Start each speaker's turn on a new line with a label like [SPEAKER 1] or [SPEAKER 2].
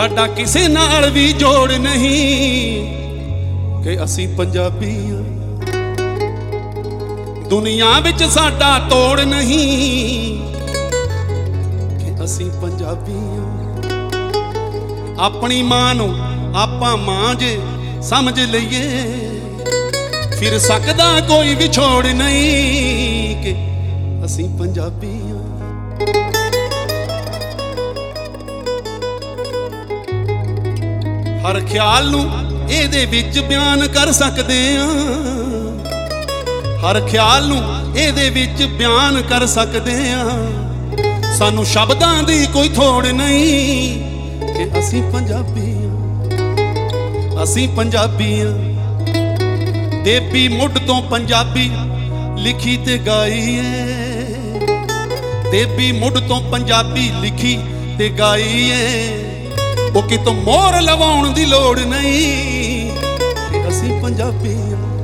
[SPEAKER 1] साडा किसे नाल भी जोड़ नहीं कि असी पंजाबी हां। दुनिया विच साडा तोड़ नहीं कि असी पंजाबी हां। अपनी मां नूं आपां मां जे समझ लईए फिर सकदा कोई भी छोड़ नहीं कि असी पंजाबी हां। हर ख्याल नूं इहदे विच बयान कर सकदे हां। हर ख्याल नूं इहदे विच बयान कर सकदे हां। सानू शब्दां दी कोई थोड़ नहीं कि असी पंजाबी हां। असी पंजाबी हां। देवी मुढ़ तो पंजाबी लिखी ते गाई है। देवी मुढ़ तो पंजाबी लिखी ते गाई है। वो कितों मोहर लवाउण दी लोड़ नहीं कि असी पंजाबी हां।